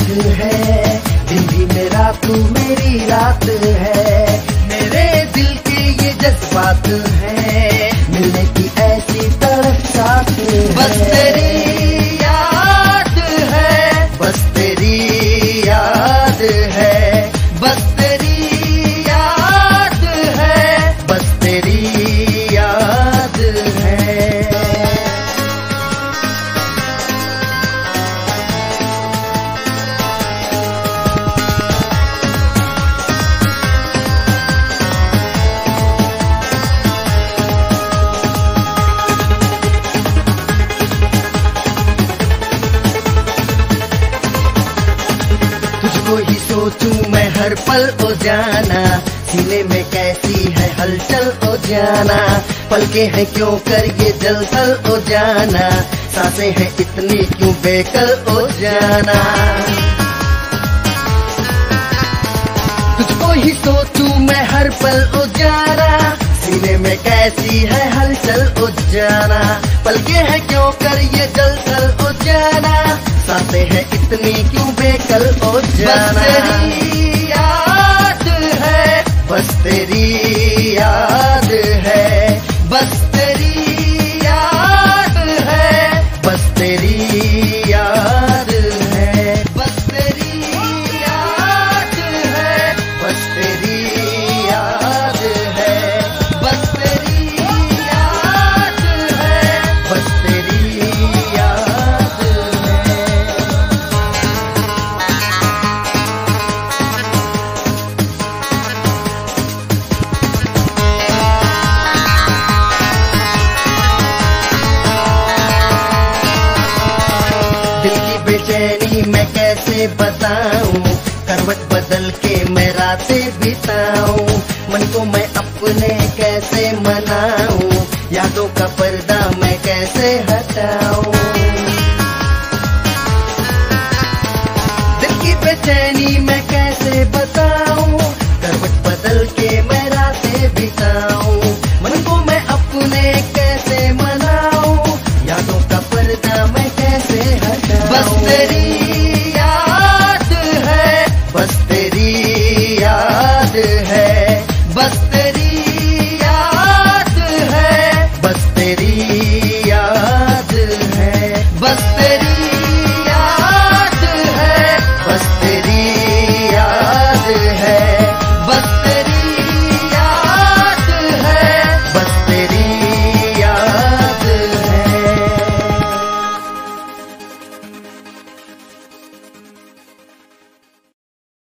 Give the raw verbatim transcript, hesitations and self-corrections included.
है, दिन भी मेरा तू मेरी रात है। मेरे दिल के ये जज्बात है, मिलने की ऐसी तड़प साथ है। बस तेरी याद है, बस तेरी याद है, बस तेरी याद है, बस तेरी याद है। तुझको ही सोचूं मैं हर पल ओ जाना, सीने में कैसी है हलचल ओ जाना। पलके हैं क्यों कर ये जलथल ओ जाना, सांसें हैं इतनी क्यों बेकल ओ जाना। तुझको ही सोचूं मैं हर पल ओ जाना, सीने में कैसी है हलचल ओ जाना। पलके हैं क्यों कर ये जलथल ओ जाना, सांसें हैं इतनी क्यों बेकल ओ जाना। बस तेरी याद है, बस तेरी याद है, बस तेरी याद है, बस तेरी याद है, बस तेरी याद है, बस तेरी याद है, बस तेरी याद है, बस तेरी याद है। दिल की बेचैनी मैं कैसे बताऊं, करवट बदल के मैं रातें बिताऊं। मन को मैं अपने कैसे मनाऊं, यादों का पर्दा मैं कैसे हटाऊं। दिल की बेचैनी मैं कैसे बताऊं,